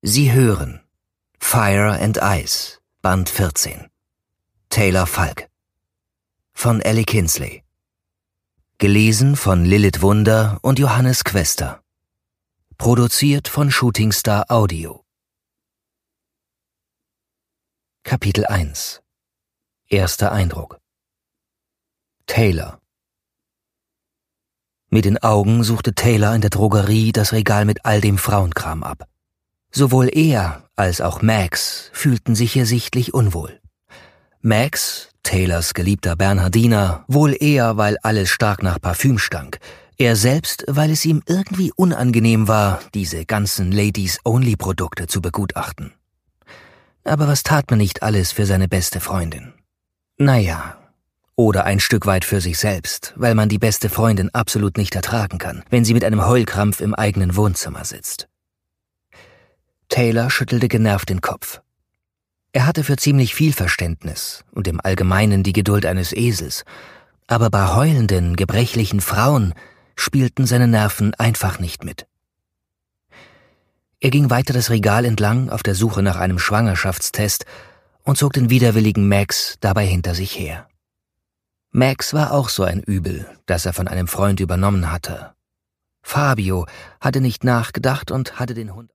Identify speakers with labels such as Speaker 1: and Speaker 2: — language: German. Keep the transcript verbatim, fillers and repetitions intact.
Speaker 1: Sie hören Fire and Ice, Band vierzehn. Taylor Falk. Von Ellie Kinsley. Gelesen von Lilith Wunder und Johannes Quester. Produziert von Shooting Star Audio. Kapitel eins. Erster Eindruck. Taylor. Mit den Augen suchte Taylor in der Drogerie das Regal mit all dem Frauenkram ab. Sowohl er als auch Max fühlten sich hier sichtlich unwohl. Max, Taylors geliebter Bernhardiner, wohl eher, weil alles stark nach Parfüm stank. Er selbst, weil es ihm irgendwie unangenehm war, diese ganzen Ladies-Only-Produkte zu begutachten. Aber was tat man nicht alles für seine beste Freundin? Naja, oder ein Stück weit für sich selbst, weil man die beste Freundin absolut nicht ertragen kann, wenn sie mit einem Heulkrampf im eigenen Wohnzimmer sitzt. Taylor schüttelte genervt den Kopf. Er hatte für ziemlich viel Verständnis und im Allgemeinen die Geduld eines Esels, aber bei heulenden, gebrechlichen Frauen spielten seine Nerven einfach nicht mit. Er ging weiter das Regal entlang auf der Suche nach einem Schwangerschaftstest und zog den widerwilligen Max dabei hinter sich her. Max war auch so ein Übel, das er von einem Freund übernommen hatte. Fabio hatte nicht nachgedacht und hatte den Hund